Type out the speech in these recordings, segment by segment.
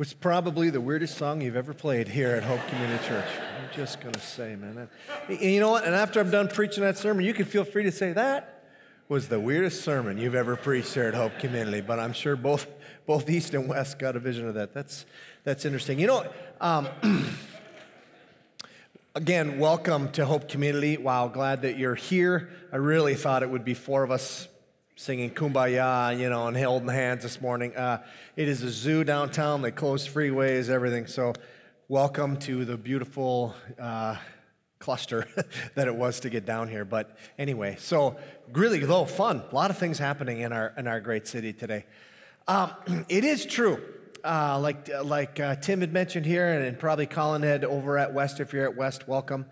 was probably the weirdest song you've ever played here at Hope Community Church. I'm just going to say, man. And you know what? And after I'm done preaching that sermon, you can feel free to say that was the weirdest sermon you've ever preached here at Hope Community. But I'm sure both East and West got a vision of that. That's interesting. You know, again, welcome to Hope Community. Wow, glad that you're here. I really thought it would be four of us singing Kumbaya, you know, and holding hands this morning. It is a zoo downtown. They closed freeways, everything. So welcome to the beautiful cluster that it was to get down here. But anyway, so really, though, fun. A lot of things happening in our great city today. It is true. Like Tim had mentioned here, and probably Colin had over at West. If you're at West, welcome.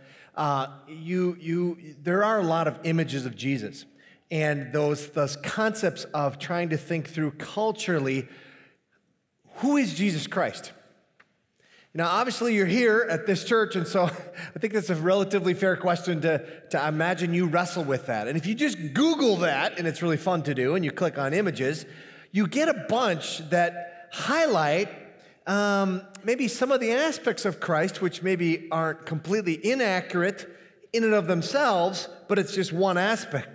There are a lot of images of Jesus, and those concepts of trying to think through culturally, who is Jesus Christ? Now, obviously, you're here at this church, and so I think that's a relatively fair question to imagine you wrestle with that. And if you just Google that, and it's really fun to do, and you click on images, you get a bunch that highlight maybe some of the aspects of Christ, which maybe aren't completely inaccurate in and of themselves, but it's just one aspect,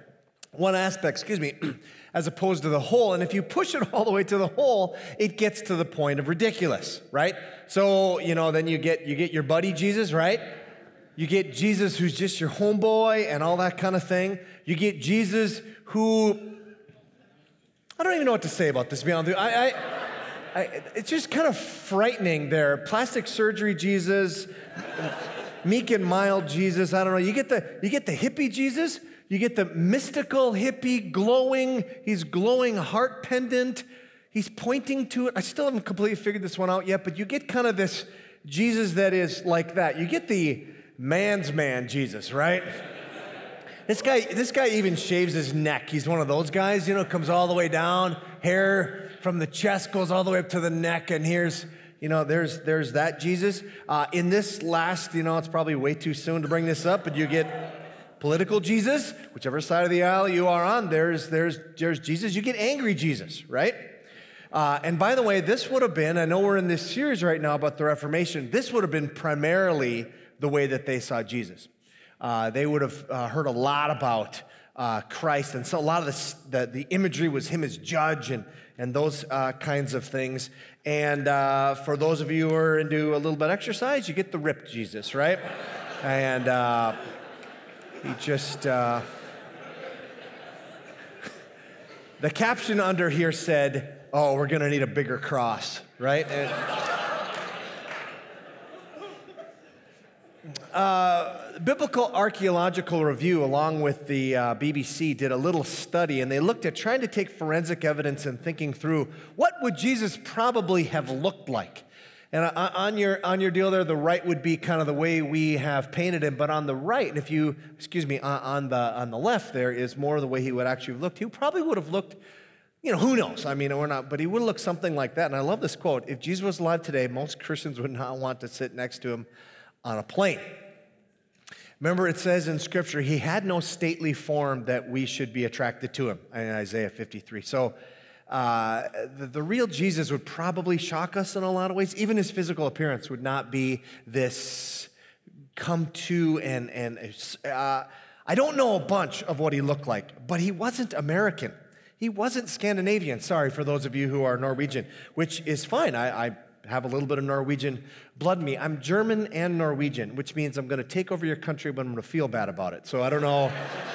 as opposed to the whole. And if you push it all the way to the whole, it gets to the point of ridiculous, right? So, you know, then you get your buddy Jesus, right? You get Jesus who's just your homeboy and all that kind of thing. You get Jesus who, I don't even know what to say about this, to be honest with you. It's just kind of frightening there. Plastic surgery Jesus, meek and mild Jesus, I don't know. You get the hippie Jesus. You get the mystical hippie he's glowing heart pendant. He's pointing to it. I still haven't completely figured this one out yet, but you get kind of this Jesus that is like that. You get the man's man Jesus, right? This guy even shaves his neck. He's one of those guys, you know, comes all the way down, hair from the chest goes all the way up to the neck, and here's, you know, there's that Jesus. In this last, you know, it's probably way too soon to bring this up, but you get political Jesus, whichever side of the aisle you are on, there's Jesus. You get angry Jesus, right? And by the way, this would have been, I know we're in this series right now about the Reformation, this would have been primarily the way that they saw Jesus. They would have heard a lot about Christ, and so a lot of the imagery was him as judge and those kinds of things. And for those of you who are into a little bit of exercise, you get the ripped Jesus, right? And he just, the caption under here said, "Oh, we're going to need a bigger cross," right? Biblical Archaeological Review, along with the BBC, did a little study, and they looked at trying to take forensic evidence and thinking through what would Jesus probably have looked like. And on your deal there, the right would be kind of the way we have painted him, but on the right, and on the left there is more the way he would actually have looked. He probably would have looked, you know, who knows? I mean, we're not, but he would have looked something like that. And I love this quote: "If Jesus was alive today, most Christians would not want to sit next to him on a plane." Remember, it says in Scripture, he had no stately form that we should be attracted to him, in Isaiah 53. So the real Jesus would probably shock us in a lot of ways. Even his physical appearance would not be this come to, I don't know a bunch of what he looked like, but he wasn't American. He wasn't Scandinavian. Sorry for those of you who are Norwegian, which is fine. I have a little bit of Norwegian blood in me. I'm German and Norwegian, which means I'm going to take over your country, but I'm going to feel bad about it. So I don't know,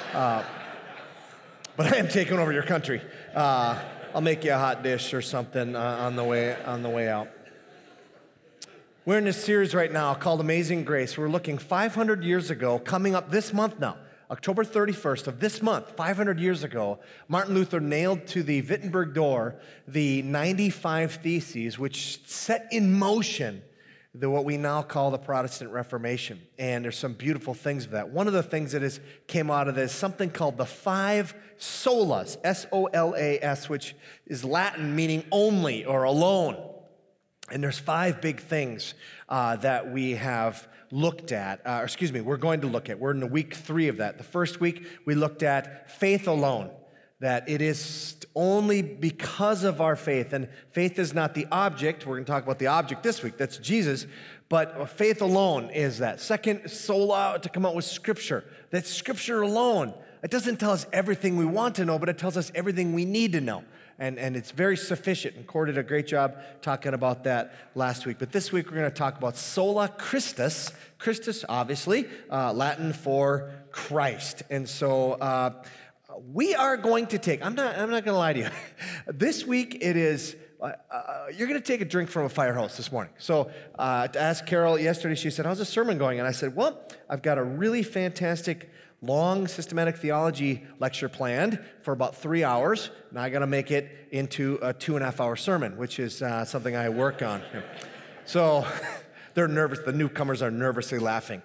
but I am taking over your country. I'll make you a hot dish or something on the way out. We're in this series right now called Amazing Grace. We're looking 500 years ago, coming up this month now, October 31st of this month, 500 years ago, Martin Luther nailed to the Wittenberg door the 95 Theses, which set in motion what we now call the Protestant Reformation. And there's some beautiful things of that. One of the things that came out of this is something called the five solas, S-O-L-A-S, which is Latin meaning only or alone. And there's five big things that we have looked at, we're going to look at. We're in the week 3 of that. The first week, we looked at faith alone. that it is only because of our faith, and faith is not the object. We're going to talk about the object this week. That's Jesus. But faith alone is that. Second, sola, to come out with Scripture. That's Scripture alone. It doesn't tell us everything we want to know, but it tells us everything we need to know. And it's very sufficient. And Cord did a great job talking about that last week. But this week we're going to talk about sola Christus. Christus, obviously, Latin for Christ. And so we are going to take, I'm not going to lie to you. This week it is, you're going to take a drink from a fire hose this morning. So to ask Carol yesterday, she said, how's the sermon going? And I said, well, I've got a really fantastic long systematic theology lecture planned for about 3 hours. Now I got to make it into a 2.5-hour sermon, which is something I work on. So they're nervous. The newcomers are nervously laughing.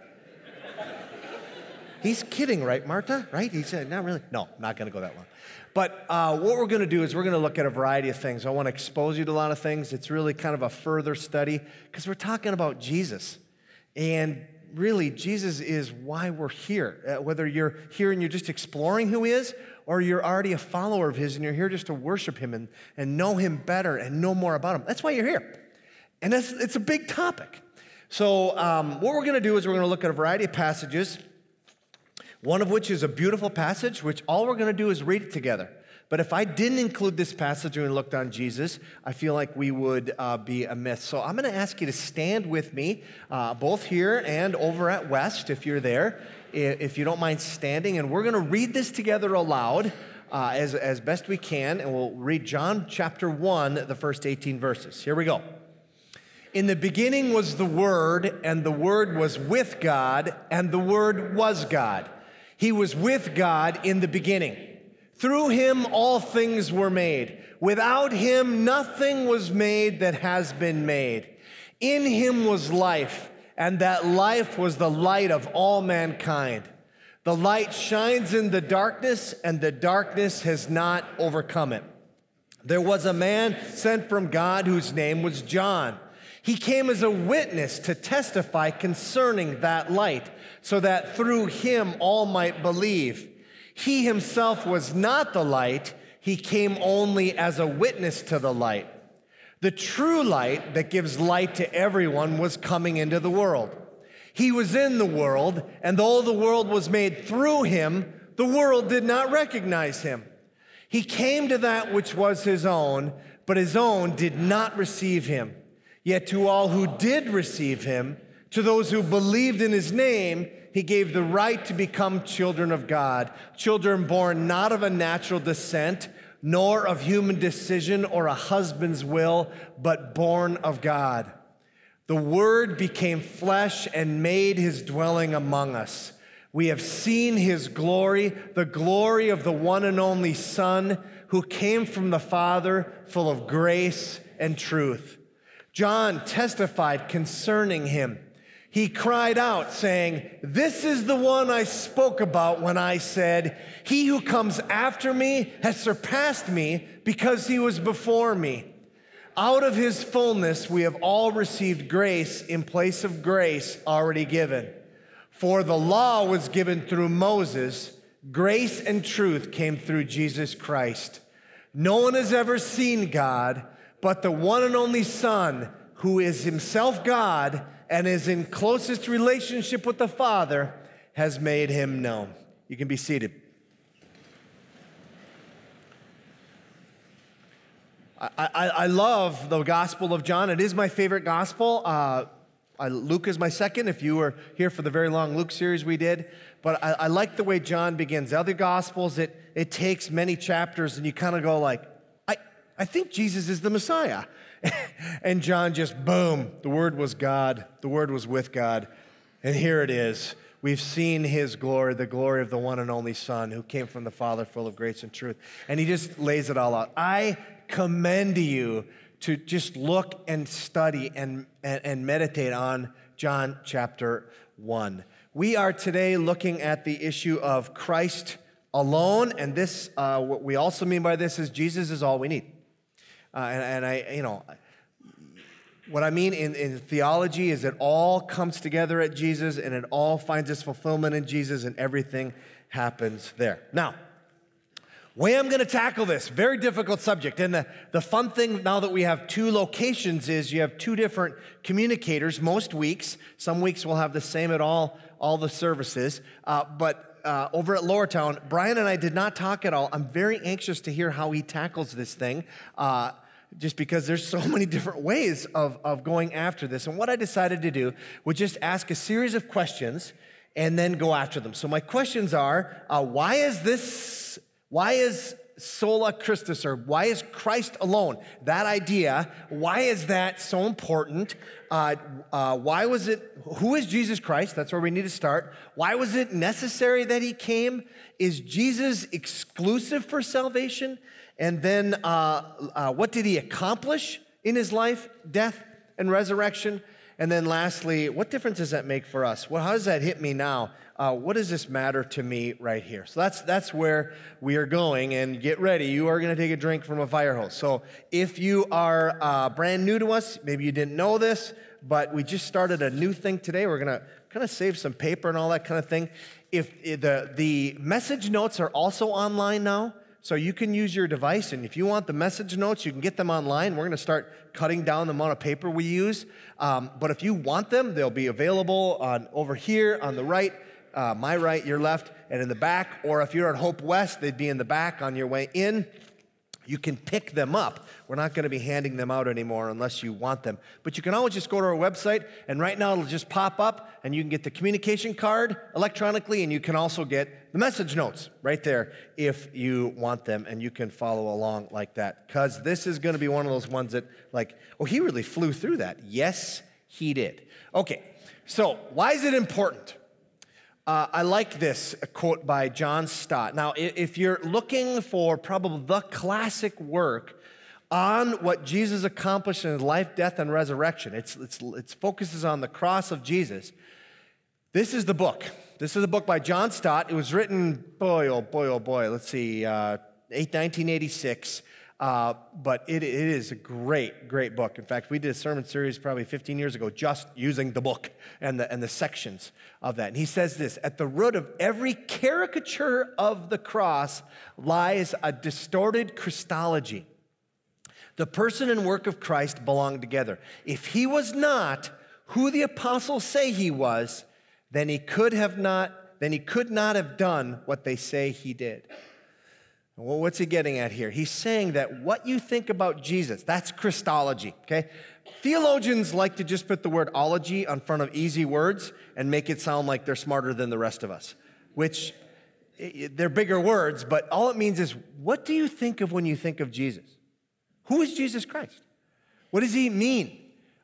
He's kidding, right, Martha? Right? He said, not really. No, not going to go that long. But what we're going to do is we're going to look at a variety of things. I want to expose you to a lot of things. It's really kind of a further study because we're talking about Jesus. And really, Jesus is why we're here. Whether you're here and you're just exploring who he is, or you're already a follower of his and you're here just to worship him and know him better and know more about him. That's why you're here. And it's a big topic. So what we're going to do is we're going to look at a variety of passages, one of which is a beautiful passage, which all we're going to do is read it together. But if I didn't include this passage when we looked on Jesus, I feel like we would be amiss. So I'm going to ask you to stand with me, both here and over at West, if you're there, if you don't mind standing. And we're going to read this together aloud as best we can. And we'll read John chapter 1, the first 18 verses. Here we go. In the beginning was the Word, and the Word was with God, and the Word was God. He was with God in the beginning. Through him all things were made. Without him nothing was made that has been made. In him was life, and that life was the light of all mankind. The light shines in the darkness, and the darkness has not overcome it. There was a man sent from God whose name was John. He came as a witness to testify concerning that light, so that through him all might believe. He himself was not the light. He came only as a witness to the light. The true light that gives light to everyone was coming into the world. He was in the world, and though the world was made through him, the world did not recognize him. He came to that which was his own, but his own did not receive him. Yet to all who did receive him, to those who believed in his name, he gave the right to become children of God, children born not of a natural descent, nor of human decision or a husband's will, but born of God. The Word became flesh and made his dwelling among us. We have seen his glory, the glory of the one and only Son, who came from the Father, full of grace and truth. John testified concerning him. He cried out, saying, "This is the one I spoke about when I said, 'He who comes after me has surpassed me because he was before me.' Out of his fullness we have all received grace in place of grace already given. For the law was given through Moses, grace and truth came through Jesus Christ. No one has ever seen God, but the one and only Son, who is himself God and is in closest relationship with the Father, has made him known." You can be seated. I love the Gospel of John. It is my favorite gospel. Luke is my second, if you were here for the very long Luke series we did. But I like the way John begins. The other Gospels, it takes many chapters, and you kind of go like, I think Jesus is the Messiah. And John just, boom, the Word was God, the Word was with God, and here it is. We've seen his glory, the glory of the one and only Son who came from the Father full of grace and truth. And he just lays it all out. I commend you to just look and study and meditate on John chapter 1. We are today looking at the issue of Christ alone, and this, what we also mean by this is Jesus is all we need. What I mean in theology is it all comes together at Jesus, and it all finds its fulfillment in Jesus, and everything happens there. Now, way I'm going to tackle this, very difficult subject. And the fun thing now that we have 2 locations is you have 2 different communicators most weeks. Some weeks we'll have the same at all the services. But over at Lowertown, Brian and I did not talk at all. I'm very anxious to hear how he tackles this thing, just because there's so many different ways of going after this. And what I decided to do was just ask a series of questions and then go after them. So my questions are, why is sola Christus, or why is Christ alone? That idea, why is that so important? Why was it, who is Jesus Christ? That's where we need to start. Why was it necessary that he came? Is Jesus exclusive for salvation? And then what did he accomplish in his life, death, and resurrection? And then lastly, what difference does that make for us? Well, how does that hit me now? What does this matter to me right here? So that's where we are going, and get ready. You are going to take a drink from a fire hose. So if you are brand new to us, maybe you didn't know this, but we just started a new thing today. We're going to kind of save some paper and all that kind of thing. If the message notes are also online now, so you can use your device, and if you want the message notes, you can get them online. We're going to start cutting down the amount of paper we use. But if you want them, they'll be available over here on the right, my right, your left, and in the back. Or if you're at Hope West, they'd be in the back on your way in. You can pick them up. We're not going to be handing them out anymore unless you want them. But you can always just go to our website, and right now it'll just pop up, and you can get the communication card electronically, and you can also get the message notes right there if you want them, and you can follow along like that. Because this is going to be one of those ones that, like, oh, he really flew through that. Yes, he did. Okay, so why is it important? I like this quote by John Stott. Now, if you're looking for probably the classic work on what Jesus accomplished in his life, death, and resurrection, it focuses on the cross of Jesus. This is the book. This is a book by John Stott. It was written, boy, let's see, 1986. But it is a great book. In fact, we did a sermon series probably 15 years ago just using the book and the sections of that. And he says this: at the root of every caricature of the cross lies a distorted Christology. The person and work of Christ belong together. If he was not who the apostles say he was, then he could not have done what they say he did. Well, what's he getting at here? He's saying that what you think about Jesus, that's Christology, okay? Theologians like to just put the word ology on front of easy words and make it sound like they're smarter than the rest of us, which they're bigger words, but all it means is, what do you think of when you think of Jesus? Who is Jesus Christ? What does he mean?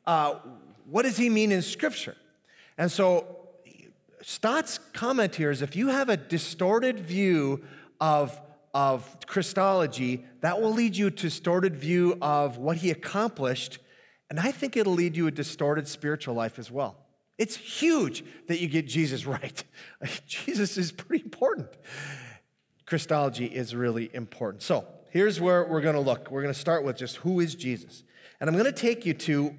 What does he mean in Scripture? And so Stott's comment here is, if you have a distorted view of Christology, that will lead you to a distorted view of what he accomplished, and I think it'll lead you a distorted spiritual life as well. It's huge that you get Jesus right. Jesus is pretty important. Christology is really important. So here's where we're going to look. We're going to start with just who is Jesus. And I'm going to take you to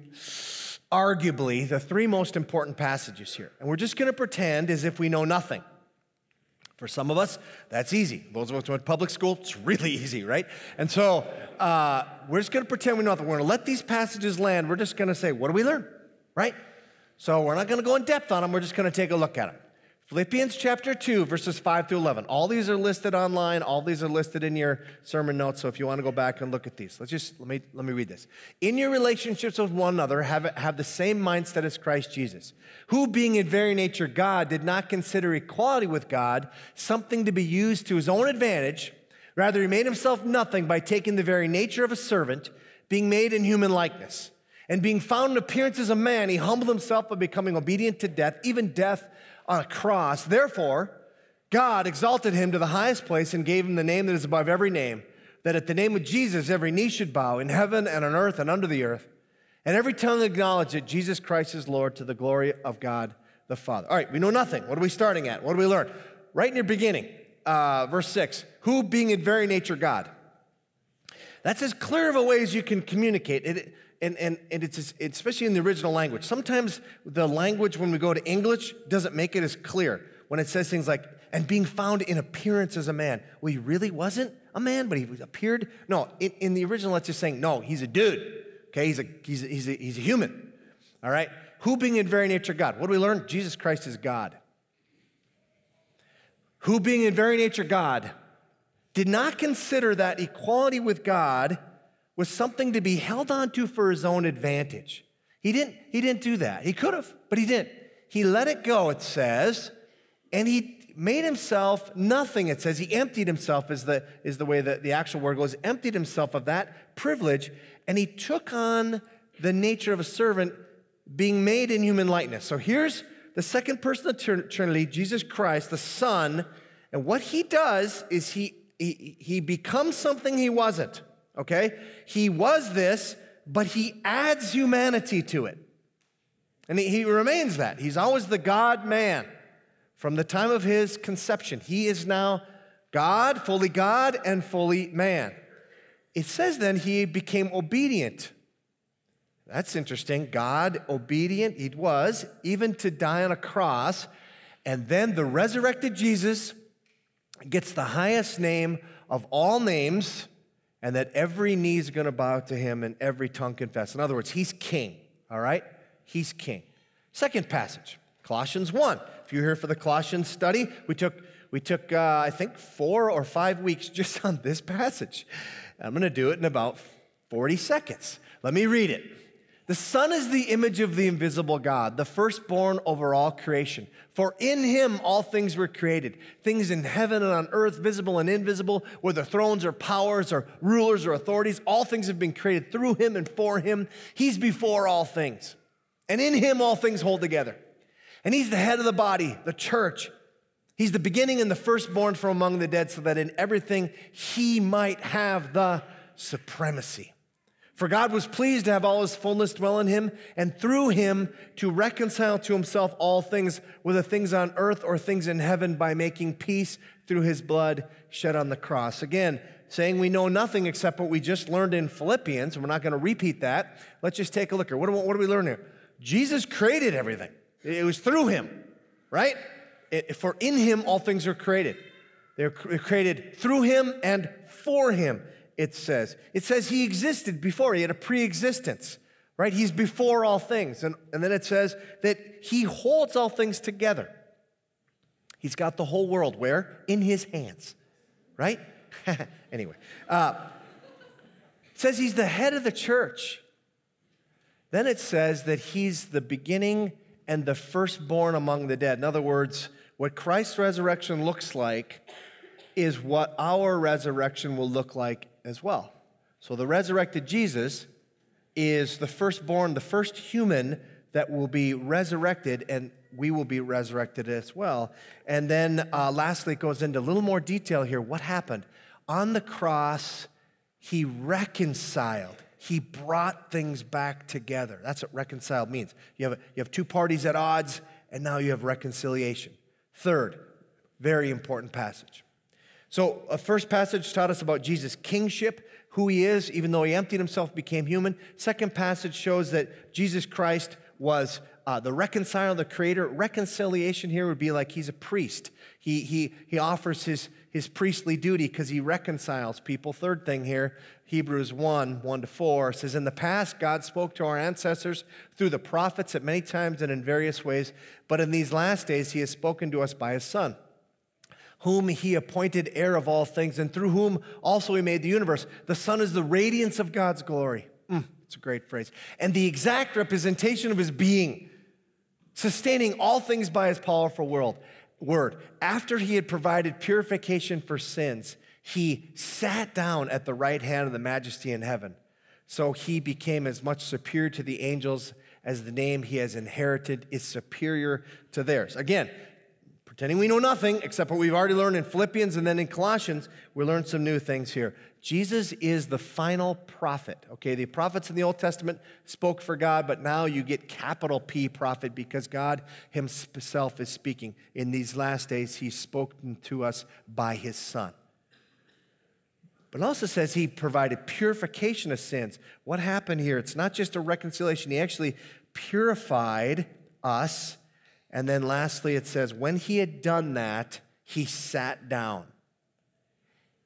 arguably the 3 most important passages here. And we're just going to pretend as if we know nothing. For some of us, that's easy. Those of us who went to public school, it's really easy, right? And so we're just going to pretend we know nothing. We're going to let these passages land. We're just going to say, what do we learn, right? So we're not going to go in depth on them. We're just going to take a look at them. Philippians chapter 2, verses 5 through 11. All these are listed online. All these are listed in your sermon notes. So if you want to go back and look at these, let me read this. In your relationships with one another, have the same mindset as Christ Jesus, who, being in very nature God, did not consider equality with God something to be used to his own advantage. Rather, he made himself nothing by taking the very nature of a servant, being made in human likeness. And being found in appearance as a man, he humbled himself by becoming obedient to death, even death on a cross. Therefore, God exalted him to the highest place and gave him the name that is above every name, that at the name of Jesus every knee should bow in heaven and on earth and under the earth, and every tongue acknowledge that Jesus Christ is Lord, to the glory of God the Father. All right, we know nothing. What are we starting at? What do we learn? Right in your beginning, verse 6, who, being in very nature God. That's as clear of a way as you can communicate it. And it's especially in the original language. Sometimes the language, when we go to English, doesn't make it as clear. When it says things like, and being found in appearance as a man. Well, he really wasn't? a man, but he appeared. No, in the original, it's just saying, no, he's a dude. Okay, he's a human. All right? Who being in very nature God? What do we learn? Jesus Christ is God. Who being in very nature God did not consider that equality with God was something to be held on to for his own advantage. He didn't do that. He could have, but he didn't. He let it go, it says, and he made himself nothing. It says he emptied himself is the way that the actual word goes, emptied himself of that privilege, and he took on the nature of a servant, being made in human likeness. So here's the second person of the Trinity, Jesus Christ, the Son, and what he does is he becomes something he wasn't, okay? He was this, but he adds humanity to it. And he remains that. He's always the God-man from the time of his conception. He is now God and fully man. It says then he became obedient. That's interesting. God, obedient, he was, even to die on a cross. And then the resurrected Jesus gets the highest name of all names, and that every knee is going to bow to him and every tongue confess. In other words, he's king, all right? He's king. Second passage, Colossians 1. If you're here for the Colossians study, we took I think 4 or 5 weeks just on this passage. I'm going to do it in about 40 seconds. Let me read it. The Son is the image of the invisible God, the firstborn over all creation. For in him all things were created, things in heaven and on earth, visible and invisible, whether thrones or powers or rulers or authorities, all things have been created through him and for him. He's before all things, and in him all things hold together. And he's the head of the body, the church. He's the beginning and the firstborn from among the dead, so that in everything he might have the supremacy. For God was pleased to have all his fullness dwell in him, and through him to reconcile to himself all things, whether things on earth or things in heaven, by making peace through his blood shed on the cross. Again, saying we know nothing except what we just learned in Philippians, and we're not going to repeat that. Let's just take a look here. What do we learn here? Jesus created everything. It was through him, right? For in him all things are created. They're created through him and for him. It says he existed before. He had a pre-existence, right? He's before all things. And then it says that he holds all things together. He's got the whole world where? In his hands, right? Anyway, it says he's the head of the church. Then it says that he's the beginning and the firstborn among the dead. In other words, what Christ's resurrection looks like is what our resurrection will look like as well. So the resurrected Jesus is the firstborn, the first human that will be resurrected, and we will be resurrected as well. And then lastly, it goes into a little more detail here. What happened? On the cross, he reconciled. He brought things back together. That's what reconciled means. You have two parties at odds, and now you have reconciliation. Third, very important passage. So a first passage taught us about Jesus' kingship, who he is, even though he emptied himself, became human. Second passage shows that Jesus Christ was the reconciler, the creator. Reconciliation here would be like he's a priest. He offers his priestly duty because he reconciles people. Third thing here, Hebrews 1:1-4 says, in the past, God spoke to our ancestors through the prophets at many times and in various ways, but in these last days, he has spoken to us by his Son, whom he appointed heir of all things, and through whom also he made the universe. The Son is the radiance of God's glory. It's a great phrase. And the exact representation of his being, sustaining all things by his powerful word. After he had provided purification for sins, he sat down at the right hand of the majesty in heaven. So he became as much superior to the angels as the name he has inherited is superior to theirs. Again, pretending we know nothing except what we've already learned in Philippians and then in Colossians, we learned some new things here. Jesus is the final prophet, okay? The prophets in the Old Testament spoke for God, but now you get capital P prophet because God himself is speaking. In these last days, he's spoken to us by his Son. But it also says he provided purification of sins. What happened here? It's not just a reconciliation. He actually purified us. And then lastly, it says, when he had done that, he sat down.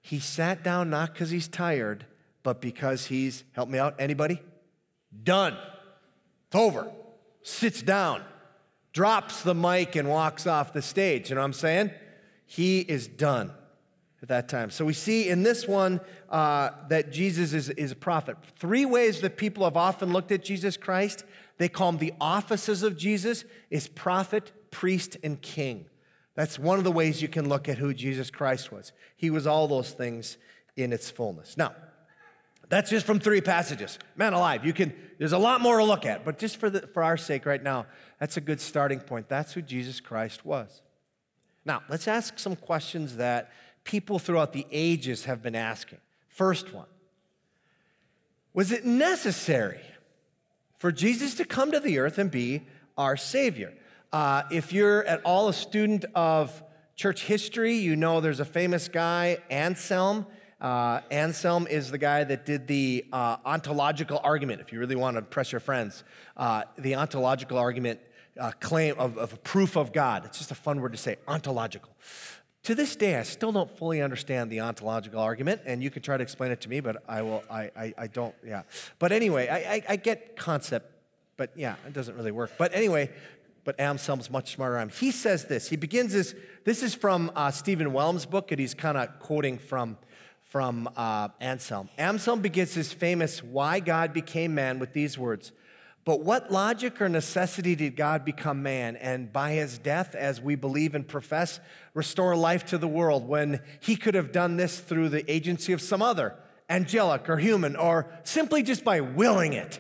He sat down not because he's tired, but because he's, help me out, anybody? Done. It's over. Sits down, drops the mic and walks off the stage. You know what I'm saying? He is done at that time. So we see in this one that Jesus is a prophet. 3 ways that people have often looked at Jesus Christ. They call him the offices of Jesus is prophet, priest, and king. That's one of the ways you can look at who Jesus Christ was. He was all those things in its fullness. Now, that's just from 3 passages. Man alive, there's a lot more to look at, but just for our sake right now, that's a good starting point. That's who Jesus Christ was. Now, let's ask some questions that people throughout the ages have been asking. First one, was it necessary for Jesus to come to the earth and be our Savior? If you're at all a student of church history, you know there's a famous guy, Anselm. Anselm is the guy that did the ontological argument, if you really want to impress your friends. The ontological argument claim of proof of God. It's just a fun word to say, ontological. To this day, I still don't fully understand the ontological argument, and you can try to explain it to me, but I don't, yeah. But anyway, I get concept, but yeah, it doesn't really work. But anyway, but Anselm's much smarter than him. He says this. He begins this is from Stephen Wellum's book, and he's kind of quoting from Anselm. Anselm begins his famous Why God Became Man with these words, "But what logic or necessity did God become man, and by his death, as we believe and profess, restore life to the world, when he could have done this through the agency of some other, angelic or human, or simply just by willing it?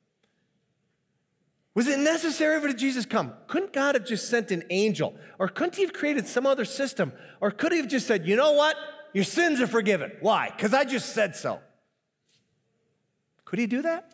Was it necessary for Jesus to come? Couldn't God have just sent an angel? Or couldn't he have created some other system? Or could he have just said, you know what? Your sins are forgiven. Why? Because I just said so." Could he do that?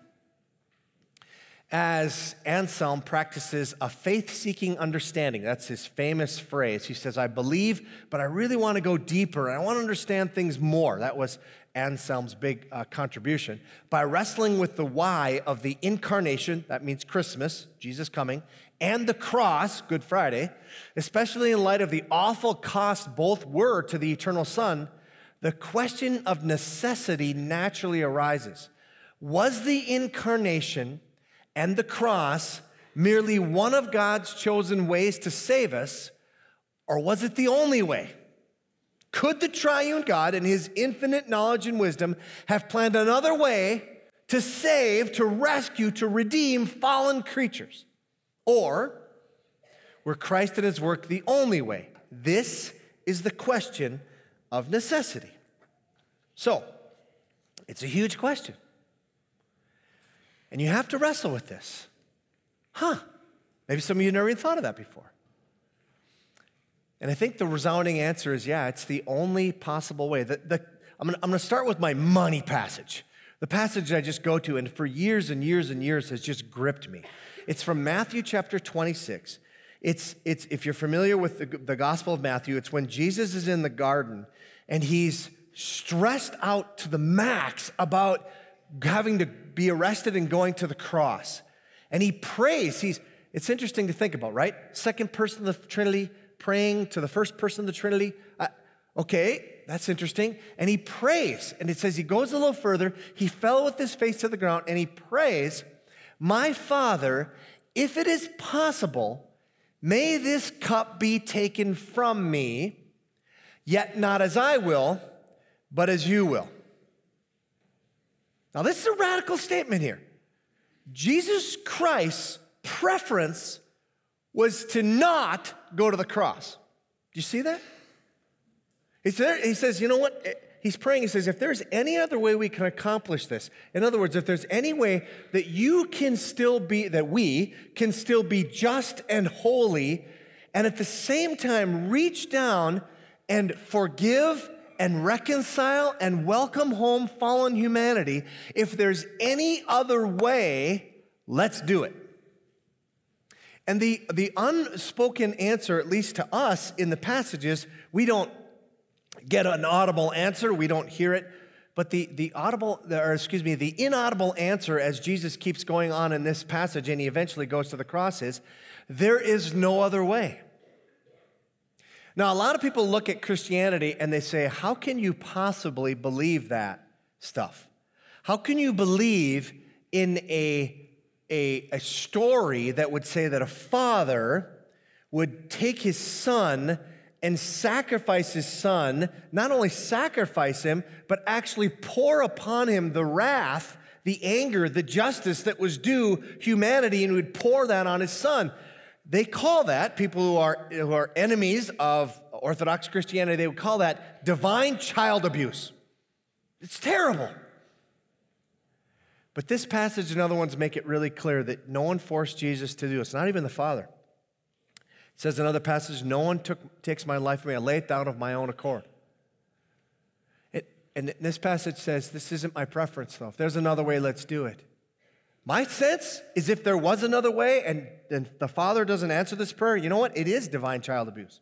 As Anselm practices a faith-seeking understanding, that's his famous phrase. He says, I believe, but I really want to go deeper, and I want to understand things more. That was Anselm's big contribution. By wrestling with the why of the incarnation, that means Christmas, Jesus coming, and the cross, Good Friday, especially in light of the awful cost both were to the eternal Son, the question of necessity naturally arises. Was the incarnation and the cross merely one of God's chosen ways to save us, or was it the only way? Could the triune God in his infinite knowledge and wisdom have planned another way to save, to rescue, to redeem fallen creatures? Or were Christ and his work the only way? This is the question of necessity. So, it's a huge question. And you have to wrestle with this. Maybe some of you never even thought of that before. And I think the resounding answer is, yeah, it's the only possible way. I'm going to start with my money passage. The passage I just go to, and for years and years and years has just gripped me. It's from Matthew chapter 26. It's if you're familiar with the Gospel of Matthew, it's when Jesus is in the garden, and he's stressed out to the max about having to be arrested and going to the cross. And he prays. It's interesting to think about, right? Second person of the Trinity praying to the first person of the Trinity. Okay, that's interesting. And he prays. And it says he goes a little further. He fell with his face to the ground and he prays, "My Father, if it is possible, may this cup be taken from me, yet not as I will, but as you will." Now, this is a radical statement here. Jesus Christ's preference was to not go to the cross. Do you see that? He says, you know what? He's praying. He says, if there's any other way we can accomplish this, in other words, if there's any way that we can still be just and holy, and at the same time reach down and forgive and reconcile and welcome home fallen humanity, if there's any other way, let's do it. And the unspoken answer, at least to us in the passages, we don't get an audible answer, we don't hear it, but the inaudible answer as Jesus keeps going on in this passage and he eventually goes to the cross is, there is no other way. Now, a lot of people look at Christianity and they say, how can you possibly believe that stuff? How can you believe in a story that would say that a father would take his son and sacrifice his son, not only sacrifice him, but actually pour upon him the wrath, the anger, the justice that was due humanity, and would pour that on his son? They call that, people who are enemies of Orthodox Christianity, they would call that divine child abuse. It's terrible. But this passage and other ones make it really clear that no one forced Jesus to do this, not even the Father. It says in another passage, no one takes my life from me. I lay it down of my own accord. And this passage says, this isn't my preference, though. If there's another way, let's do it. My sense is if there was another way and the Father doesn't answer this prayer, you know what? It is divine child abuse.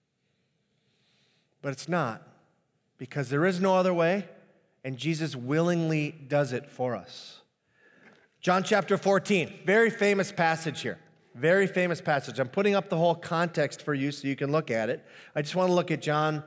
But it's not, because there is no other way, and Jesus willingly does it for us. John chapter 14, very famous passage here. Very famous passage. I'm putting up the whole context for you so you can look at it. I just want to look at John.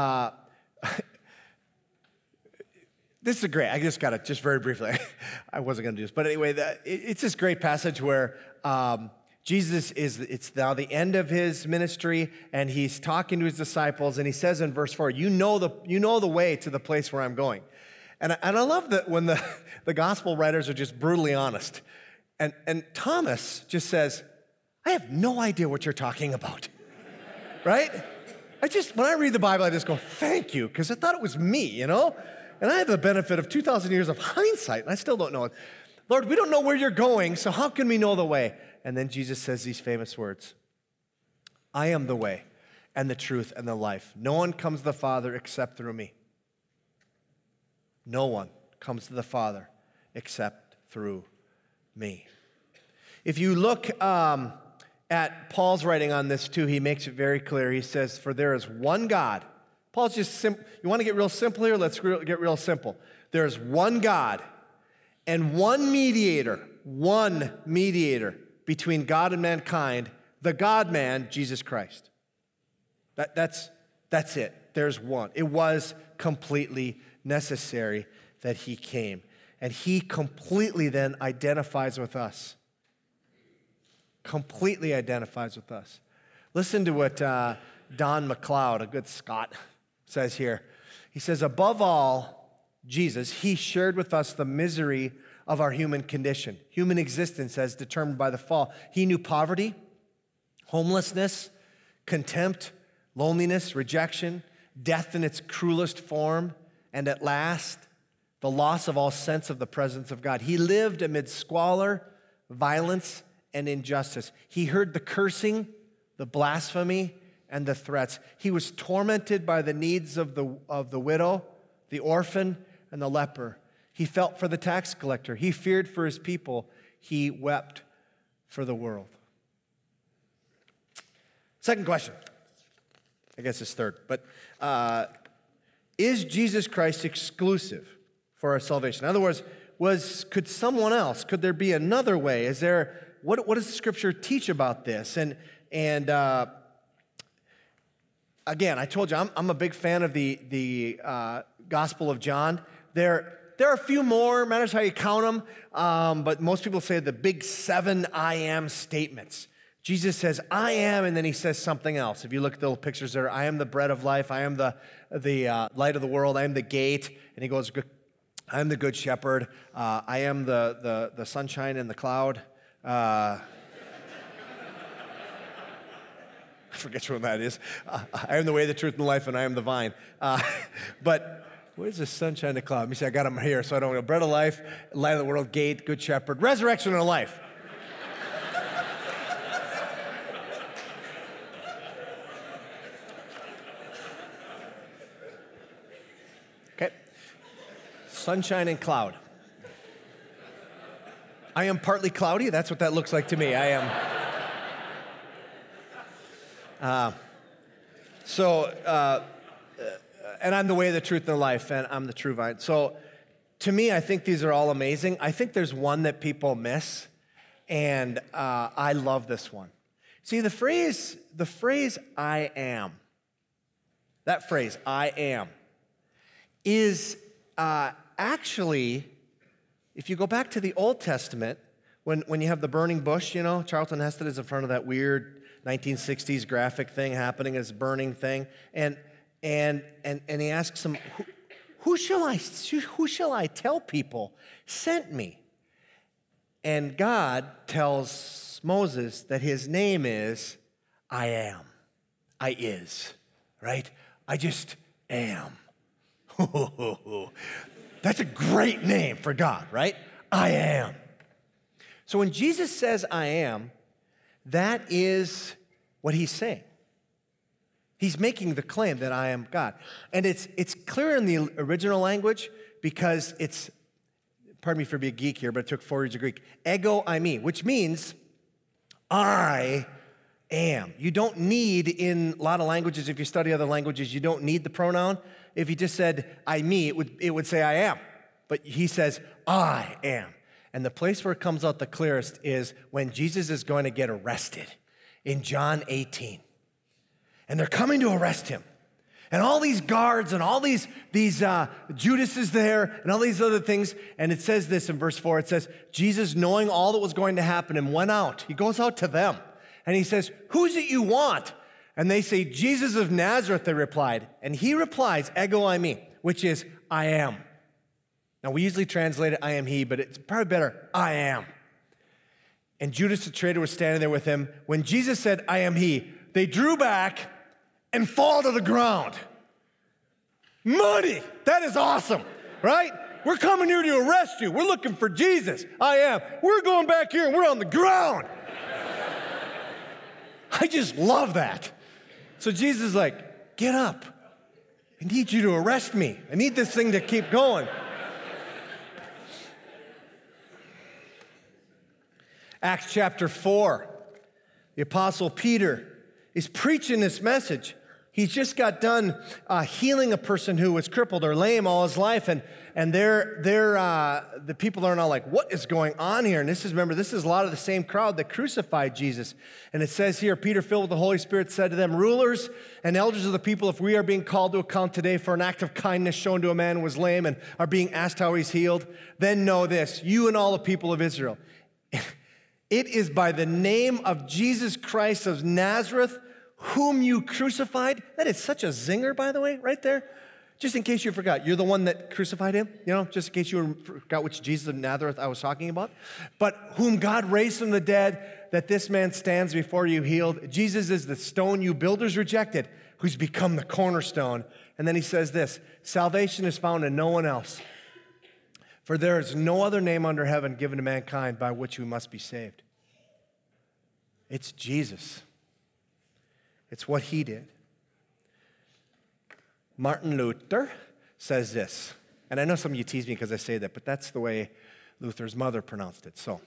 This is great. I just got it just very briefly. I wasn't going to do this. But anyway, it's this great passage where Jesus it's now the end of his ministry, and he's talking to his disciples, and he says in verse 4, you know the way to the place where I'm going. And I love that when the gospel writers are just brutally honest. And Thomas just says, I have no idea what you're talking about, right? When I read the Bible, I just go, thank you, because I thought it was me, you know? And I have the benefit of 2,000 years of hindsight, and I still don't know it. Lord, we don't know where you're going, so how can we know the way? And then Jesus says these famous words, I am the way and the truth and the life. No one comes to the Father except through me. No one comes to the Father except through me. If you look at Paul's writing on this too, he makes it very clear. He says, for there is one God. Paul's just you want to get real simple here? Let's get real simple. There is one God and one mediator between God and mankind, the God-man, Jesus Christ. That's it. There's one. It was completely necessary that he came. And he completely then identifies with us. Completely identifies with us. Listen to what Don McLeod, a good Scot, says here. He says, above all, Jesus, he shared with us the misery of our human condition, human existence as determined by the fall. He knew poverty, homelessness, contempt, loneliness, rejection, death in its cruelest form, and at last, the loss of all sense of the presence of God. He lived amid squalor, violence, and injustice. He heard the cursing, the blasphemy, and the threats. He was tormented by the needs of the widow, the orphan, and the leper. He felt for the tax collector. He feared for his people. He wept for the world. Second question. I guess it's third. But is Jesus Christ exclusive for our salvation? In other words, could someone else, could there be another way? What does Scripture teach about this? And again, I told you, I'm a big fan of the Gospel of John. There are a few more, matters how you count them, but most people say the big 7 I am statements. Jesus says, I am, and then he says something else. If you look at the little pictures there, I am the bread of life, I am the light of the world, I am the gate, and he goes, I am the good shepherd, I am the sunshine in the cloud. I forget which one that is. I am the way, the truth, and the life, and I am the vine. But where's the sunshine in the cloud? Let me see, I got them here, so I don't know. Bread of life, light of the world, gate, good shepherd, resurrection, and life. Okay. Sunshine and cloud. I am partly cloudy. That's what that looks like to me. I am. And I'm the way, the truth, and the life, and I'm the true vine. So to me, I think these are all amazing. I think there's one that people miss, and I love this one. See, the phrase I am, that phrase, I am, is actually, if you go back to the Old Testament, when you have the burning bush, Charlton Heston is in front of that weird 1960s graphic thing happening, as burning thing, and he asks him, who shall I tell people sent me? And God tells Moses that his name is I am. I is, right? I just am. That's a great name for God, right? I am. So when Jesus says I am, that is what he's saying. He's making the claim that I am God. And it's clear in the original language because it's, pardon me for being a geek here, but it took 4 years of Greek, ego eimi, which means I am. You don't need, in a lot of languages, if you study other languages, you don't need the pronoun. If he just said I, me, it would say I am. But he says I am. And the place where it comes out the clearest is when Jesus is going to get arrested in John 18. And they're coming to arrest him. And all these guards and all these Judas is there and all these other things. And it says this in verse 4. It says, Jesus, knowing all that was going to happen, and went out. He goes out to them. And he says, who's it you want? And they say, Jesus of Nazareth, they replied. And he replies, ego eimi, which is, I am. Now, we usually translate it, I am he, but it's probably better, I am. And Judas the traitor was standing there with him. When Jesus said, I am he, they drew back and fall to the ground. Money, that is awesome, right? We're coming here to arrest you. We're looking for Jesus. I am. We're going back here and we're on the ground. I just love that. So Jesus is like, get up. I need you to arrest me. I need this thing to keep going. Acts chapter 4, the Apostle Peter is preaching this message. He's just got done healing a person who was crippled or lame all his life, and the people are now like, what is going on here? And this is a lot of the same crowd that crucified Jesus. And it says here, Peter, filled with the Holy Spirit, said to them, rulers and elders of the people, if we are being called to account today for an act of kindness shown to a man who was lame and are being asked how he's healed, then know this, you and all the people of Israel, it is by the name of Jesus Christ of Nazareth, whom you crucified. That is such a zinger, by the way, right there. Just in case you forgot, you're the one that crucified him, just in case you forgot which Jesus of Nazareth I was talking about. But whom God raised from the dead, that this man stands before you healed. Jesus is the stone you builders rejected, who's become the cornerstone. And then he says this, salvation is found in no one else. For there is no other name under heaven given to mankind by which we must be saved. It's Jesus. It's what he did. Martin Luther says this, and I know some of you tease me because I say that, but that's the way Luther's mother pronounced it, so.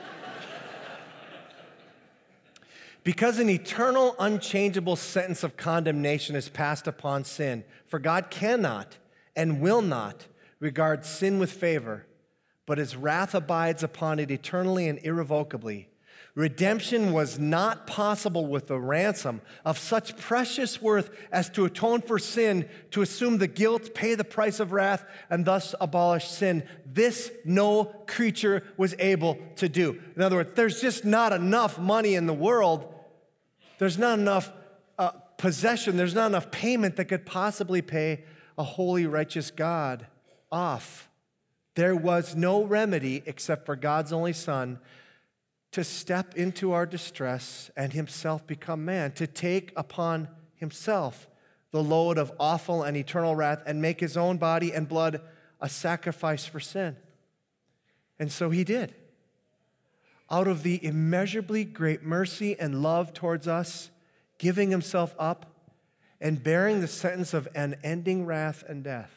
Because an eternal, unchangeable sentence of condemnation is passed upon sin, for God cannot and will not regard sin with favor, but his wrath abides upon it eternally and irrevocably. Redemption was not possible with the ransom of such precious worth as to atone for sin, to assume the guilt, pay the price of wrath, and thus abolish sin. This no creature was able to do. In other words, there's just not enough money in the world. There's not enough possession. There's not enough payment that could possibly pay a holy, righteous God off. There was no remedy except for God's only Son to step into our distress and himself become man, to take upon himself the load of awful and eternal wrath and make his own body and blood a sacrifice for sin. And so he did. Out of the immeasurably great mercy and love towards us, giving himself up and bearing the sentence of unending wrath and death.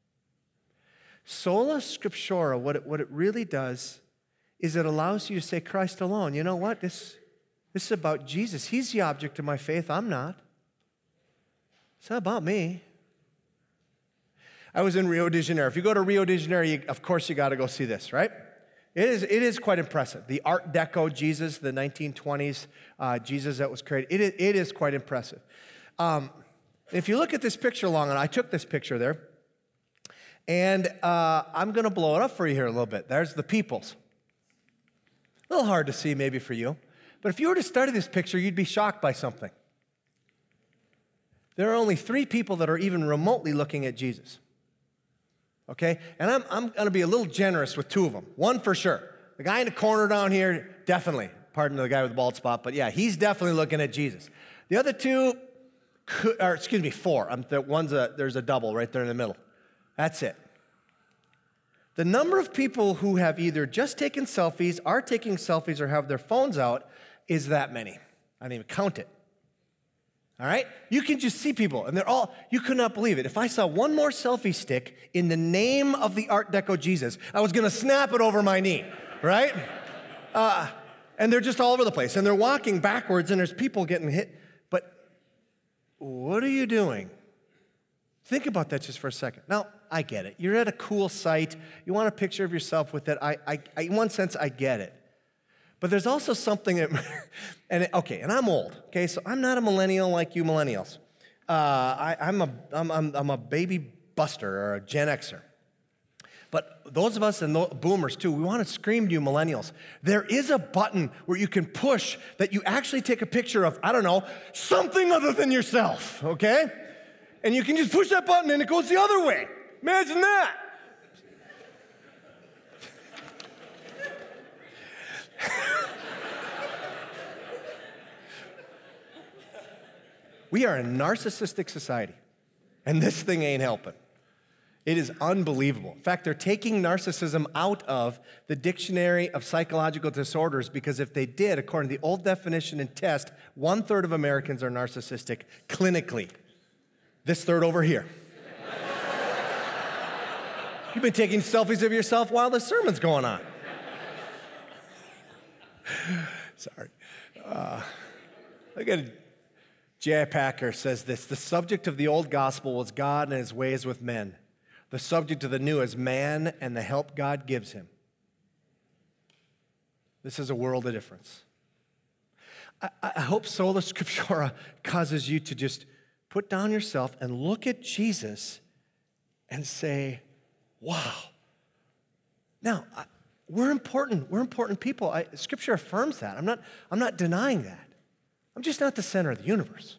Sola Scriptura, what it really does is it allows you to say, Christ alone. You know what? This is about Jesus. He's the object of my faith. I'm not. It's not about me. I was in Rio de Janeiro. If you go to Rio de Janeiro, of course you got to go see this, right? It is quite impressive. The Art Deco Jesus, the 1920s Jesus that was created, it is quite impressive. And If you look at this picture long enough, I took this picture there, and I'm going to blow it up for you here a little bit. There's the peoples. A little hard to see maybe for you, but if you were to study this picture, you'd be shocked by something. There are only 3 people that are even remotely looking at Jesus. Okay? And I'm going to be a little generous with 2 of them. One for sure. The guy in the corner down here, definitely. Pardon the guy with the bald spot, but yeah, he's definitely looking at Jesus. The other 2, 4. There's a double right there in the middle. That's it. The number of people who have either just taken selfies, are taking selfies, or have their phones out is that many. I didn't even count it. All right? You can just see people, and you could not believe it. If I saw one more selfie stick in the name of the Art Deco Jesus, I was going to snap it over my knee, right? And they're just all over the place, and they're walking backwards, and there's people getting hit. But what are you doing? Think about that just for a second. Now, I get it. You're at a cool site. You want a picture of yourself with it. In one sense, I get it. But there's also something that, and I'm old. Okay, so I'm not a millennial like you millennials. I'm a baby buster or a Gen Xer. But those of us and the boomers too, we want to scream to you millennials. There is a button where you can push that you actually take a picture of, I don't know, something other than yourself. Okay, and you can just push that button and it goes the other way. Imagine that. We are a narcissistic society, and this thing ain't helping. It is unbelievable. In fact, they're taking narcissism out of the dictionary of psychological disorders because if they did, according to the old definition and test, 1/3 of Americans are narcissistic clinically. This third over here. You've been taking selfies of yourself while the sermon's going on. Sorry. Look at J.I. Packer says this: the subject of the old gospel was God and his ways with men. The subject of the new is man and the help God gives him. This is a world of difference. I hope Sola Scriptura causes you to just put down yourself and look at Jesus and say, wow. Now, we're important. We're important people. Scripture affirms that. I'm not denying that. I'm just not the center of the universe.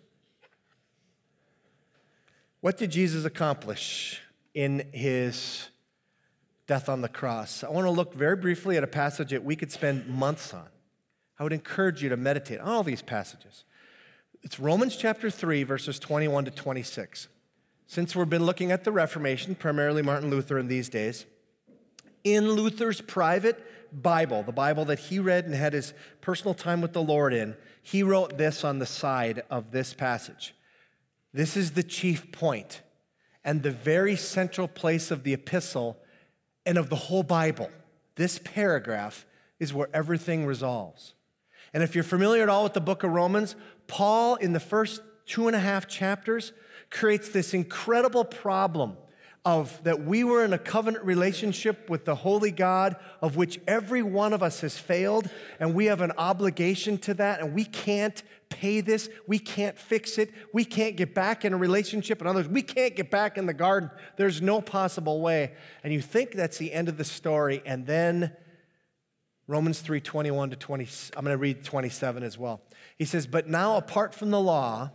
What did Jesus accomplish in his death on the cross? I want to look very briefly at a passage that we could spend months on. I would encourage you to meditate on all these passages. It's Romans chapter 3, verses 21 to 26. Since we've been looking at the Reformation, primarily Martin Luther in these days, in Luther's private Bible, the Bible that he read and had his personal time with the Lord in, he wrote this on the side of this passage. This is the chief point and the very central place of the epistle and of the whole Bible. This paragraph is where everything resolves. And if you're familiar at all with the book of Romans, Paul, in the first 2.5 chapters, creates this incredible problem of that we were in a covenant relationship with the holy God, of which every one of us has failed, and we have an obligation to that, and we can't pay this, we can't fix it, we can't get back in a relationship, and others, we can't get back in the garden. There's no possible way. And you think that's the end of the story, and then Romans 3, 21 to 20, I'm going to read 27 as well. He says, but now apart from the law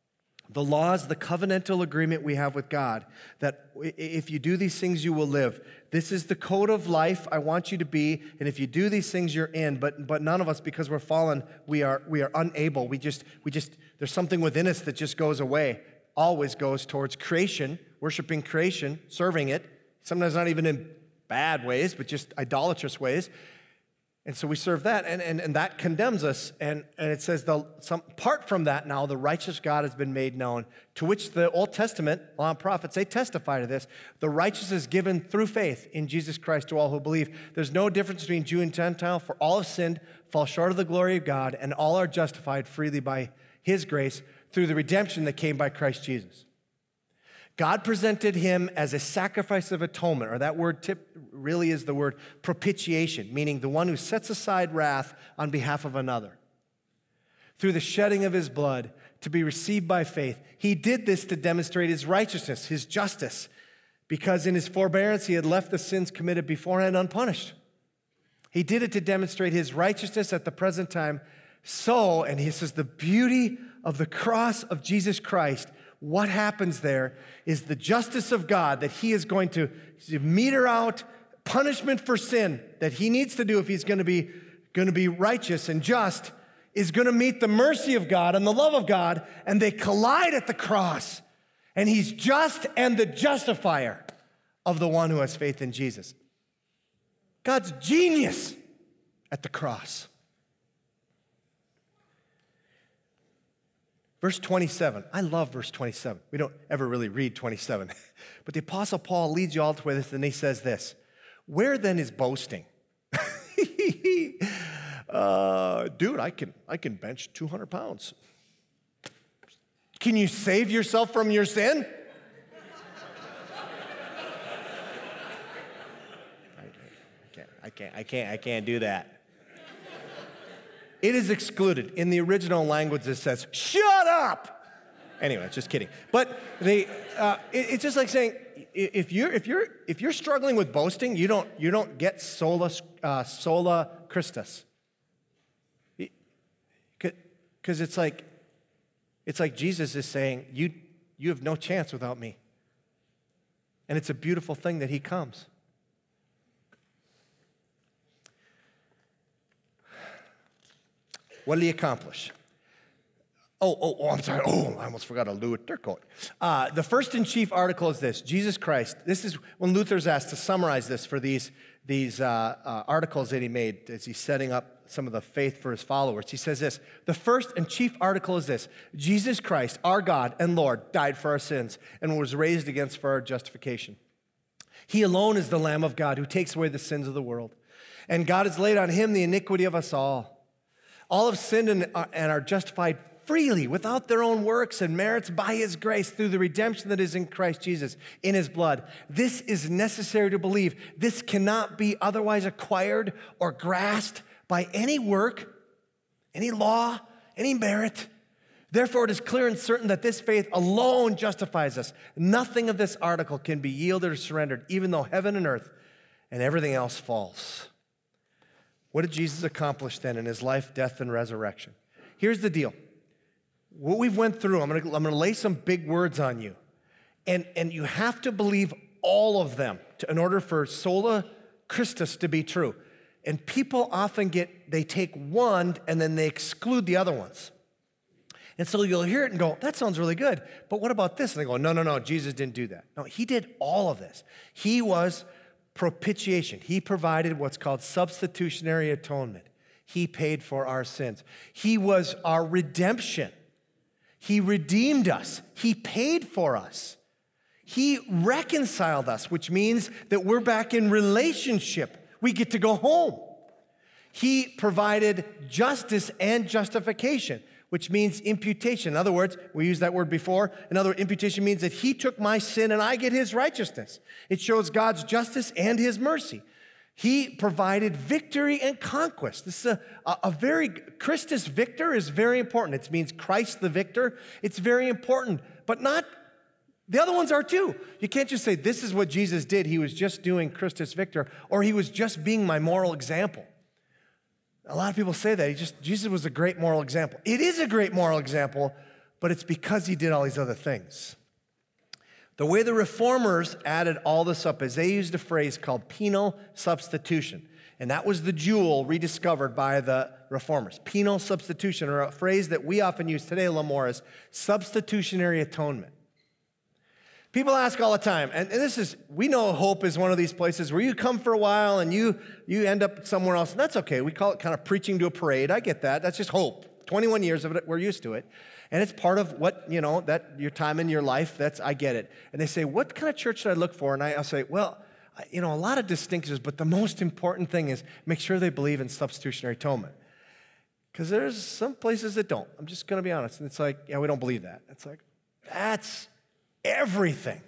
is the covenantal agreement we have with God, that if you do these things, you will live. This is the code of life I want you to be, and if you do these things, you're in. But none of us, because we're fallen, we are unable. We just there's something within us that just goes away, always goes towards creation, worshiping creation, serving it, sometimes not even in bad ways, but just idolatrous ways. And so we serve that, and that condemns us. And it says, apart from that now, the righteous God has been made known, to which the Old Testament, law and prophets, they testify to this. The righteous is given through faith in Jesus Christ to all who believe. There's no difference between Jew and Gentile, for all have sinned, fall short of the glory of God, and all are justified freely by his grace through the redemption that came by Christ Jesus. God presented him as a sacrifice of atonement, or that word really is the word propitiation, meaning the one who sets aside wrath on behalf of another. Through the shedding of his blood, to be received by faith. He did this to demonstrate his righteousness, his justice, because in his forbearance he had left the sins committed beforehand unpunished. He did it to demonstrate his righteousness at the present time. So, and he says, the beauty of the cross of Jesus Christ, what happens there is the justice of God, that he is going to meter out punishment for sin that he needs to do if he's going to be righteous and just, is going to meet the mercy of God and the love of God, and they collide at the cross. And he's just and the justifier of the one who has faith in Jesus. God's genius at the cross. Verse 27. I love verse 27. We don't ever really read 27. But the Apostle Paul leads you all to this, and he says this: where then is boasting? Dude, I can bench 200 pounds. Can you save yourself from your sin? I can't do that. It is excluded. In the original language, it says, shut up. Anyway, just kidding. But it's just like saying, if you're struggling with boasting, you don't get sola Christus. Because it's like Jesus is saying, you have no chance without me. And it's a beautiful thing that he comes. What did he accomplish? I'm sorry. I almost forgot a Luther quote. The first and chief article is this: Jesus Christ. This is when Luther's asked to summarize this for these articles that he made as he's setting up some of the faith for his followers. He says this: the first and chief article is this: Jesus Christ, our God and Lord, died for our sins and was raised again for our justification. He alone is the Lamb of God who takes away the sins of the world. And God has laid on him the iniquity of us all. All have sinned and are justified freely without their own works and merits by his grace through the redemption that is in Christ Jesus in his blood. This is necessary to believe. This cannot be otherwise acquired or grasped by any work, any law, any merit. Therefore, it is clear and certain that this faith alone justifies us. Nothing of this article can be yielded or surrendered, even though heaven and earth and everything else falls. What did Jesus accomplish then in his life, death, and resurrection? Here's the deal. What we've went through, I'm going to lay some big words on you. And you have to believe all of them in order for sola Christus to be true. And people often they take one and then they exclude the other ones. And so you'll hear it and go, that sounds really good. But what about this? And they go, no, Jesus didn't do that. No, he did all of this. He was propitiation. He provided what's called substitutionary atonement. He paid for our sins. He was our redemption. He redeemed us. He paid for us. He reconciled us, which means that we're back in relationship. We get to go home. He provided justice and justification, which means imputation. In other words, we used that word before. Imputation means that he took my sin and I get his righteousness. It shows God's justice and his mercy. He provided victory and conquest. This is Christus Victor is very important. It means Christ the victor. It's very important, but not, the other ones are too. You can't just say, this is what Jesus did. He was just doing Christus Victor, or he was just being my moral example. A lot of people say that. Jesus was a great moral example. It is a great moral example, but it's because he did all these other things. The way the reformers added all this up is they used a phrase called penal substitution. And that was the jewel rediscovered by the reformers. Penal substitution, or a phrase that we often use today a little more, is substitutionary atonement. People ask all the time, and we know Hope is one of these places where you come for a while and you end up somewhere else, and that's okay. We call it kind of preaching to a parade. I get that. That's just Hope. 21 years of it, we're used to it. And it's part of what, that your time in your life, I get it. And they say, what kind of church should I look for? And I'll say, well, a lot of distinctions, but the most important thing is make sure they believe in substitutionary atonement. Because there's some places that don't. I'm just going to be honest. And it's like, yeah, we don't believe that. It's like, that's everything.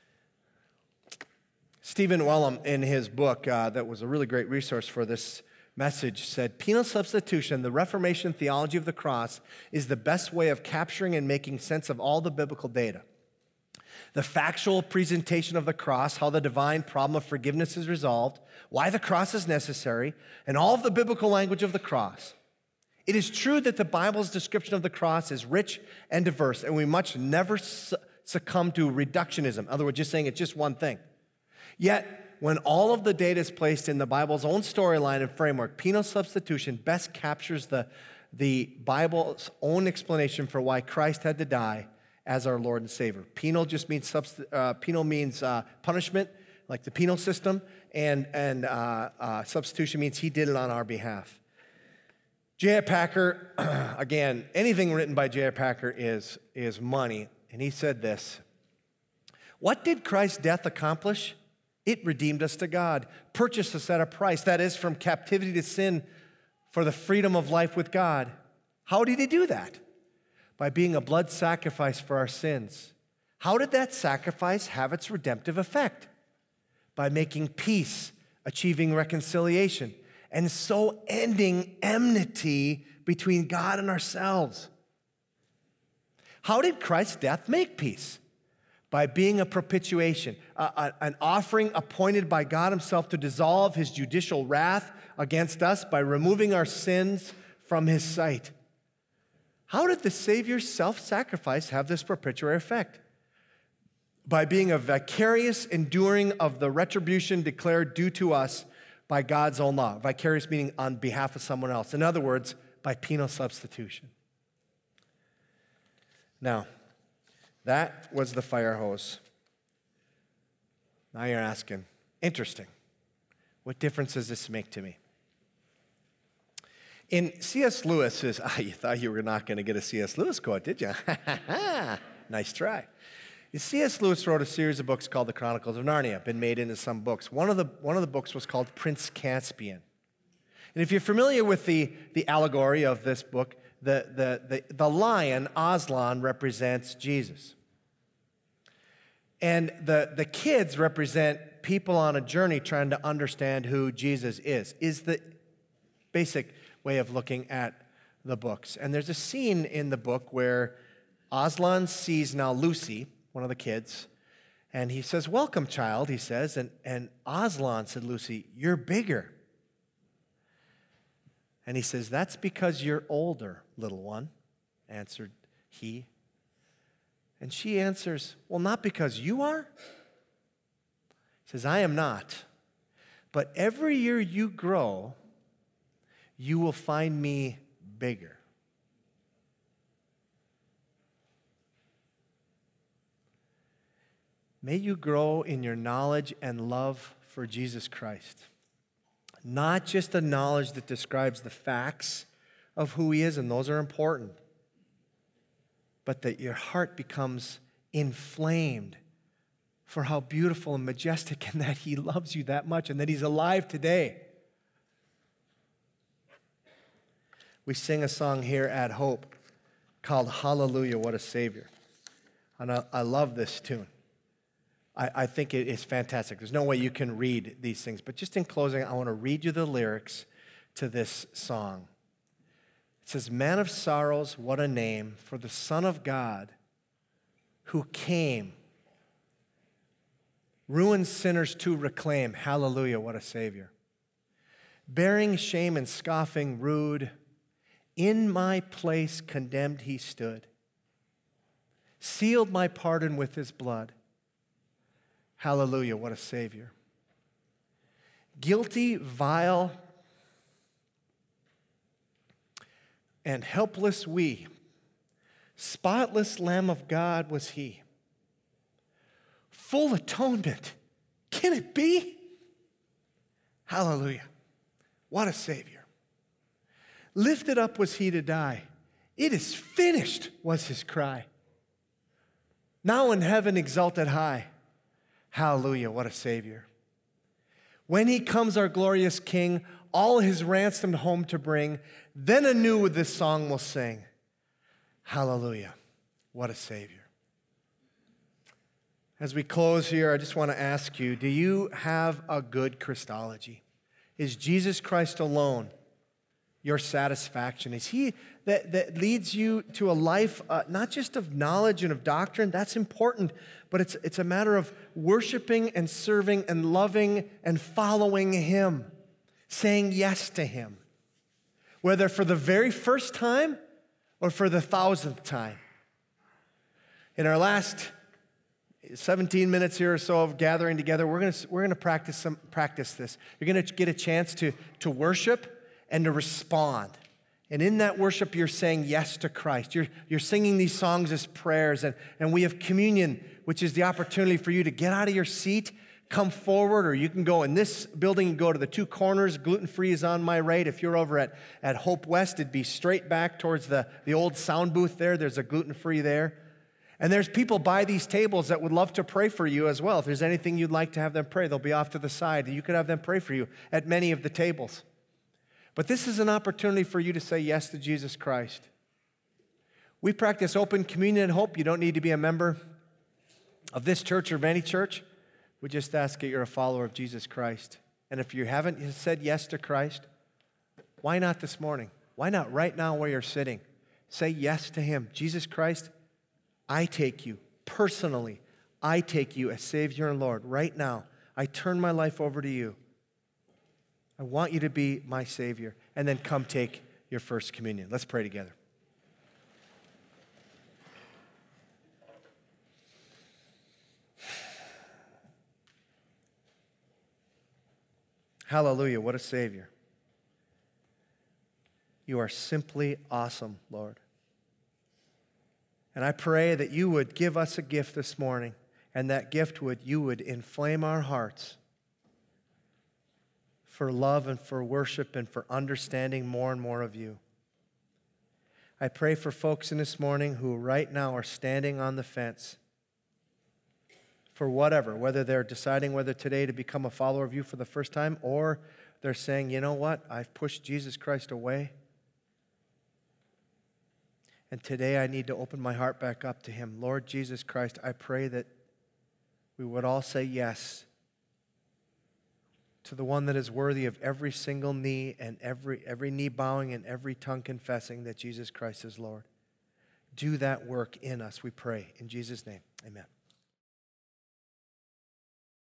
Stephen Wellum, in his book, that was a really great resource for this Message said, penal substitution, the Reformation theology of the cross, is the best way of capturing and making sense of all the biblical data. The factual presentation of the cross, how the divine problem of forgiveness is resolved, why the cross is necessary, and all of the biblical language of the cross. It is true that the Bible's description of the cross is rich and diverse, and we must never succumb to reductionism. In other words, just saying it's just one thing. Yet, when all of the data is placed in the Bible's own storyline and framework, penal substitution best captures the Bible's own explanation for why Christ had to die as our Lord and Savior. Penal just means punishment, like the penal system, and substitution means he did it on our behalf. J.I. Packer, again, anything written by J.I. Packer is money, and he said this: what did Christ's death accomplish? It redeemed us to God, purchased us at a price, that is, from captivity to sin for the freedom of life with God. How did he do that? By being a blood sacrifice for our sins. How did that sacrifice have its redemptive effect? By making peace, achieving reconciliation, and so ending enmity between God and ourselves. How did Christ's death make peace? By being a propitiation, an offering appointed by God himself to dissolve his judicial wrath against us by removing our sins from his sight. How did the Savior's self-sacrifice have this propitiatory effect? By being a vicarious enduring of the retribution declared due to us by God's own law. Vicarious meaning on behalf of someone else. In other words, by penal substitution. Now, that was the fire hose. Now you're asking, interesting, what difference does this make to me? In C.S. Lewis's, you thought you were not going to get a C.S. Lewis quote, did you? Nice try. C.S. Lewis wrote a series of books called The Chronicles of Narnia, been made into some books. One of the books was called Prince Caspian. And if you're familiar with the allegory of this book, the lion, Aslan, represents Jesus. And the kids represent people on a journey trying to understand who Jesus is the basic way of looking at the books. And there's a scene in the book where Aslan sees now Lucy, one of the kids, and he says, "Welcome, child," he says. And Aslan said, "Lucy, you're bigger." And he says, "That's because you're older, little one," answered he. And she answers, "Well, not because you are." He says, "I am not. But every year you grow, you will find me bigger." May you grow in your knowledge and love for Jesus Christ. Not just a knowledge that describes the facts of who he is, and those are important, but that your heart becomes inflamed for how beautiful and majestic and that he loves you that much and that he's alive today. We sing a song here at Hope called "Hallelujah, What a Savior." And I love this tune. I think it is fantastic. There's no way you can read these things. But just in closing, I want to read you the lyrics to this song. It says, "Man of sorrows, what a name for the Son of God who came, ruined sinners to reclaim. Hallelujah, what a Savior. Bearing shame and scoffing rude, in my place condemned he stood. Sealed my pardon with his blood. Hallelujah, what a Savior. Guilty, vile, and helpless we, spotless Lamb of God was he. Full atonement, can it be? Hallelujah, what a Savior. Lifted up was he to die. It is finished was his cry. Now in heaven exalted high. Hallelujah, what a Savior. When he comes, our glorious King, all his ransomed home to bring, then anew with this song we'll sing. Hallelujah, what a Savior. As we close here, I just want to ask you, do you have a good Christology? Is Jesus Christ alone your satisfaction? Is he that leads you to a life not just of knowledge and of doctrine? That's important, but it's a matter of worshiping and serving and loving and following him, saying yes to him, whether for the very first time or for the 1,000th time. In our last 17 minutes here or so of gathering together, we're going to practice this. You're going to get a chance to worship and to respond. And in that worship, you're saying yes to Christ. You're singing these songs as prayers, and we have communion, which is the opportunity for you to get out of your seat, come forward, or you can go in this building and go to the two corners. Gluten-free is on my right. If you're over at Hope West, it'd be straight back towards the old sound booth there. There's a gluten-free there. And there's people by these tables that would love to pray for you as well. If there's anything you'd like to have them pray, they'll be off to the side. You could have them pray for you at many of the tables. But this is an opportunity for you to say yes to Jesus Christ. We practice open communion at Hope. You don't need to be a member of this church or of any church. We just ask that you're a follower of Jesus Christ. And if you haven't said yes to Christ, why not this morning? Why not right now where you're sitting? Say yes to him. Jesus Christ, I take you personally. I take you as Savior and Lord right now. I turn my life over to you. I want you to be my Savior. And then come take your first communion. Let's pray together. Hallelujah, what a Savior. You are simply awesome, Lord. And I pray that you would give us a gift this morning, and that gift you would inflame our hearts for love and for worship and for understanding more and more of you. I pray for folks in this morning who right now are standing on the fence for whatever, whether they're deciding whether today to become a follower of you for the first time, or they're saying, you know what, I've pushed Jesus Christ away. And today I need to open my heart back up to him. Lord Jesus Christ, I pray that we would all say yes to the one that is worthy of every single knee and every knee bowing and every tongue confessing that Jesus Christ is Lord. Do that work in us, we pray. In Jesus' name, amen.